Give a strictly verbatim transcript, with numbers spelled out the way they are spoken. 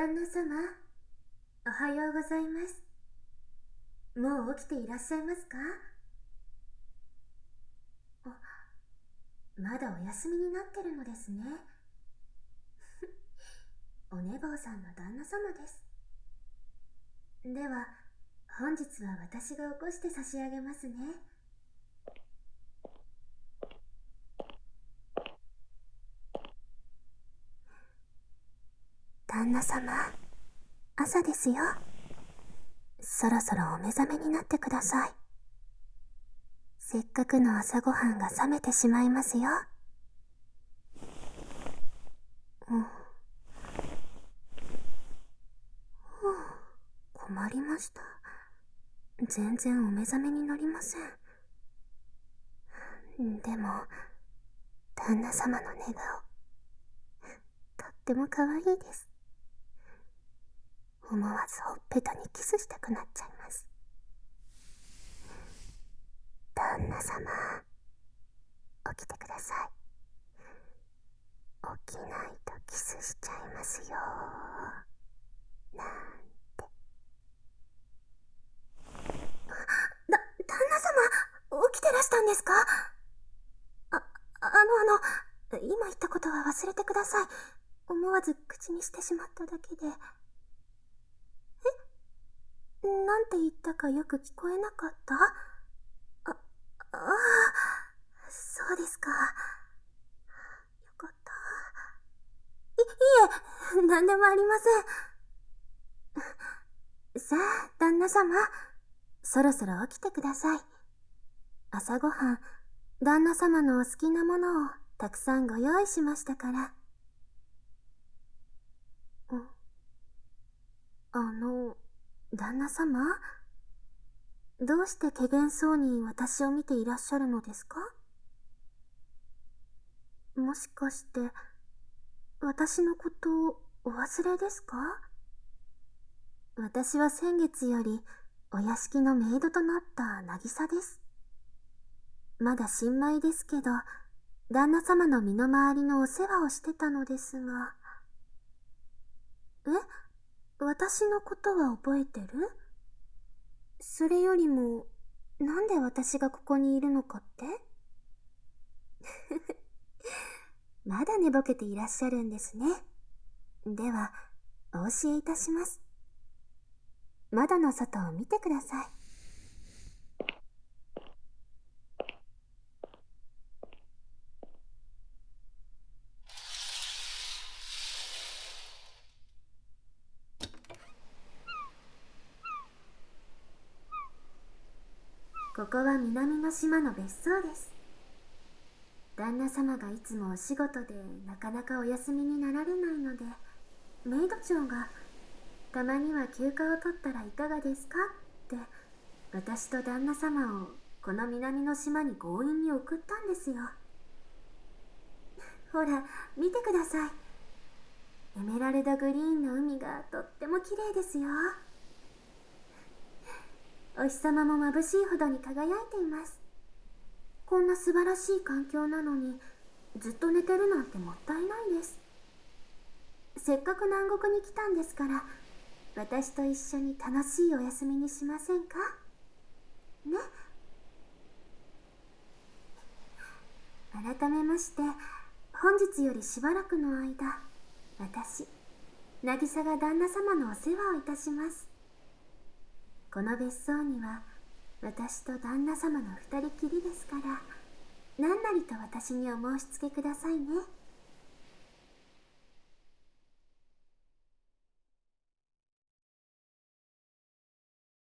旦那様、おはようございます。もう起きていらっしゃいますか？あ、まだお休みになってるのですね。お寝坊さんの旦那様です。では、本日は私が起こして差し上げますね。旦那様、朝ですよ。そろそろお目覚めになってください。せっかくの朝ごはんが冷めてしまいますよ。うん。困りました。全然お目覚めになりません。でも、旦那様の寝顔、とっても可愛いです。思わずほっぺたにキスしたくなっちゃいます。旦那様、起きてください。起きないとキスしちゃいますよ。なんて。だ、旦那様、起きてらしたんですか？あ、あのあの、今言ったことは忘れてください。思わず口にしてしまっただけで。え？なんて言ったかよく聞こえなかった？あ、ああ、そうですか。よかった。い、いえ、なんでもありません。さあ、旦那様、そろそろ起きてください。朝ごはん、旦那様のお好きなものをたくさんご用意しましたから。ん？あの、旦那様？どうして怪訝そうに私を見ていらっしゃるのですか？もしかして、私のことをお忘れですか？私は先月よりお屋敷のメイドとなった渚です。まだ新米ですけど、旦那様の身の回りのお世話をしてたのですが。え？私のことは覚えてる？それよりも、なんで私がここにいるのかって？まだ寝ぼけていらっしゃるんですね。では、お教えいたします。窓の外を見てください。ここは南の島の別荘です。旦那様がいつもお仕事でなかなかお休みになられないので、メイド長がたまには休暇を取ったらいかがですかって私と旦那様をこの南の島に強引に送ったんですよ。ほら、見てください。エメラルドグリーンの海がとっても綺麗ですよ。お日様も眩しいほどに輝いています。こんな素晴らしい環境なのにずっと寝てるなんてもったいないです。せっかく南国に来たんですから、私と一緒に楽しいお休みにしませんかね。改めまして、本日よりしばらくの間、私、渚が旦那様のお世話をいたします。この別荘には私と旦那様の二人きりですから、何なりと私にお申し付けくださいね。